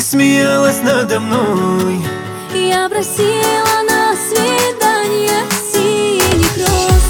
смеялась надо мной. Я просила на свидание синих роз.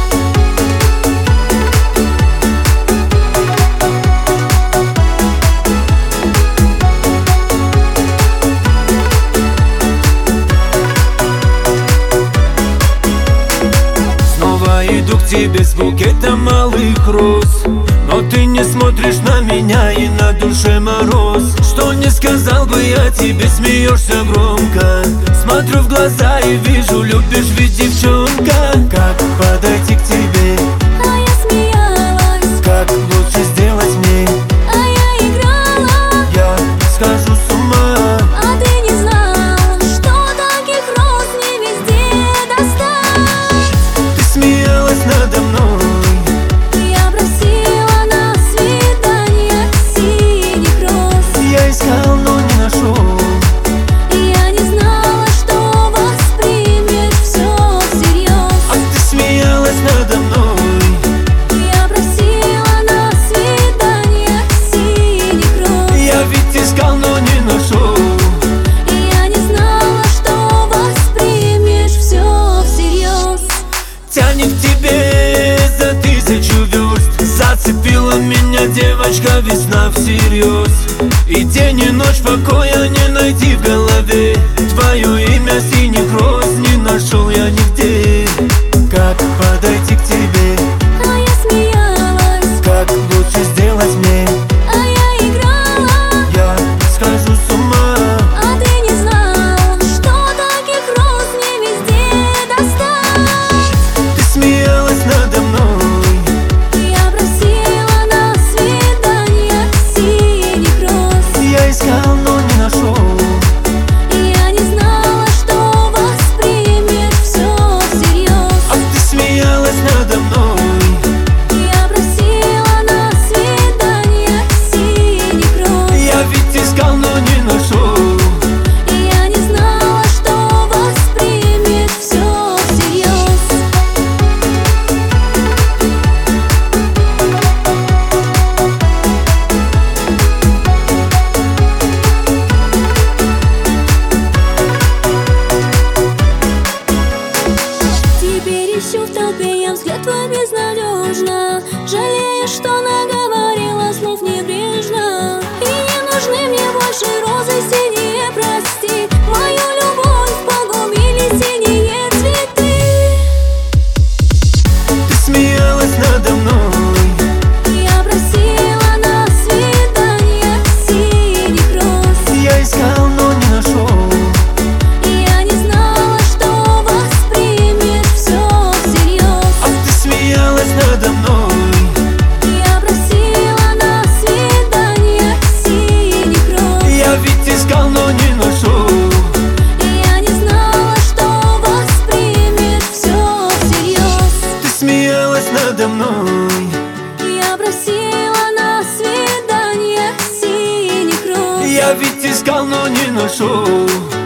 Снова иду к тебе с букетом малых роз, но ты не смотришь на меня, и на душе мороз. Что не сказал бы я тебе, смеешься громко. Смотрю в глаза и вижу, любишь ведь, девчонка. Как подойти к тебе? А я смеялась. Как лучше сделать мне? А я играла. Я схожу с ума. А ты не знал, что таких роз не везде достать. Ты смеялась надо мной. Я просила на свидание синих роз. Я искал, но не нашел. Я не знала, что воспримешь все всерьез. А ты смеялась надо мной. Я просила на свидание синих роз. Я ведь искал, но не нашел. Я не знала, что воспримешь все всерьез. Тянет к тебе за 1000 верст. Зацепила меня девочка, весна всерьез. И день и ночь покоя не найти в голове. Твое имя синих роз не нашел я нигде. Как подойти к тебе? А я смеялась. Как лучше сделать мне? А я играла. Я схожу с ума. А ты не знал, что таких роз не везде достать. Ты смеялась надо мной. Я просила на свидание синих роз. Я искал, но не нашел. Я не знала, что воспримешь все всерьез. А ты смеялась надо мной. Я просила на свидание синих роз. Я ведь искал, но не нашел. Я не знала, что воспримешь все всерьез. Теперь ищу в толпе я взгляд твой безнадежно. Жалею, что наговорила слов небрежно. И не нужны мне больше розы синие, прости. Мою любовь погубили синие цветы. Ты смеялась надо мной. Я просила на свидание синих роз. Я искал, но не нашел. Я не знала, что воспримешь все всерьез. А ты смеялась надо мной. Я просила на свидание синих роз. Я ведь искал, но не нашел. Я не знала, что воспримешь все всерьез. Ты смеялась надо мной. Я просила на свидание синих роз. Я ведь искал, но не нашел.